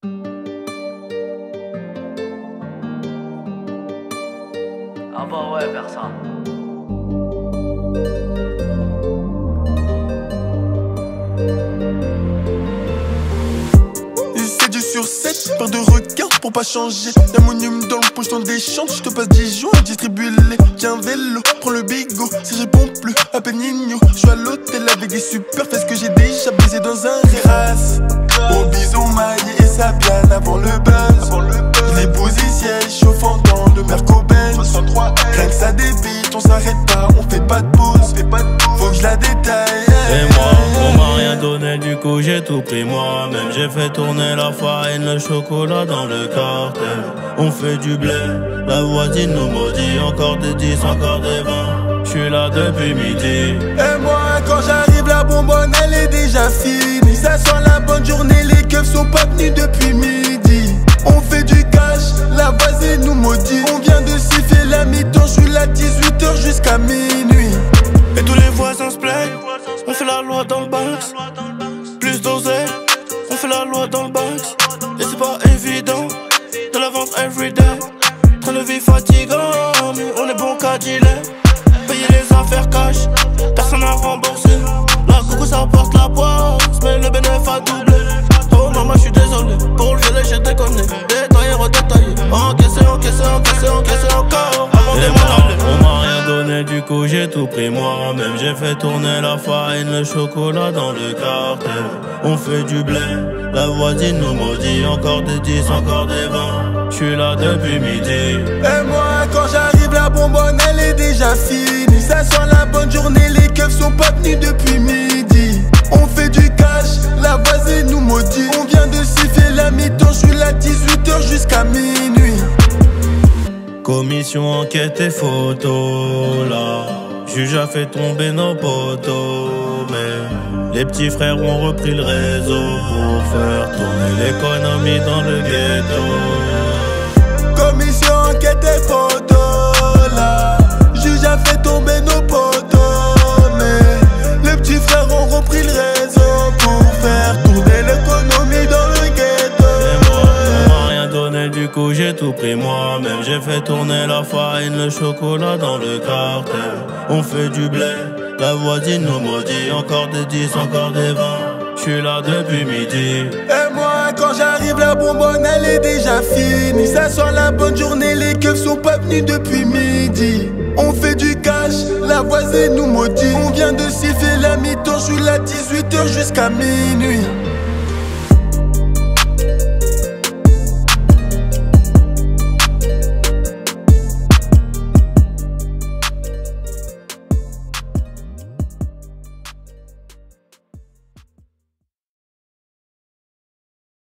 Ah bah ouais, personne. C'est du sur 7, peur de requin pour pas changer. Y'a mon hume dans le poche dans des chantes. J'te passe 10 jours, distribue-les. Tiens vélo, prends le bigot. Si je réponds plus, appelle Nino. J'suis à l'hôtel avec des super fesses que j'ai déjà baisé dans un race. Au bison maillé et ça bien avant le buzz. Les bousy sièges chauffant dans le Merco-Benz. Rien que ça débite, on s'arrête pas, on fait pas de pause. Faut que je la détaille. Et moi, on m'a rien donné, du coup j'ai tout pris moi-même. J'ai fait tourner la farine, le chocolat dans le cartel. On fait du blé, la voisine nous maudit. Encore des 10, encore des 20. J'suis là depuis midi. Et moi quand j'arrive la bonbonne elle est déjà finie. Ça sent la bonne journée, les keufs sont pas venus depuis midi. On fait du cash, la voisine nous maudit. On vient de siffler la mi-temps, j'suis là 18h jusqu'à minuit. Et tous les voisins se plaignent, on fait la loi dans le box. Plus d'oseille, on fait la loi dans le box. Et c'est pas évident, de la vente everyday. Train de vie fatigant, mais on est bon qu'à dealer. Payer les affaires cash, personne n'a remboursé. La coucou ça porte la poisse, mais le bénéfice a doublé. Oh maman j'suis désolé, pour le violet j'ai déconné. Détaillé, redétaillé, encaissé, encaissé, encaissé, encaissé encore. Et moi, on m'a rien donné, du coup j'ai tout pris moi-même. J'ai fait tourner la farine, le chocolat dans le cartel. On fait du blé, la voisine nous maudit. Encore des 10, encore des 20. J'suis là depuis midi. Et moi quand j'arrive la bonbonne elle est déjà finie. Ça sent la bonne journée, les keufs sont pas venus depuis midi. On fait du cash, la voisine nous maudit. On vient de siffler la mi-temps, j'suis là 18h jusqu'à minuit. Commission enquête et photo là. Juge a fait tomber nos poteaux. Mais les petits frères ont repris le réseau pour faire tourner l'économie dans le ghetto. Commission enquête et photo là. Juge a fait tomber nos poteaux. Mais les petits frères ont repris le réseau pour faire tourner l'économie dans le ghetto. Et moi, on m'a rien donné, du coup j'ai tout pris moi-même. J'ai fait tourner la farine, le chocolat dans le cartel. On fait du blé, la voisine nous maudit. Encore des 10, encore des 20. J'suis là depuis midi. Et moi quand j'arrive la bonbonne elle est déjà finie. Ça sent la bonne journée, les keufs sont pas venus depuis midi. On fait du cash, la voisine nous maudit. On vient de siffler la mi-temps, j'suis là 18h jusqu'à minuit.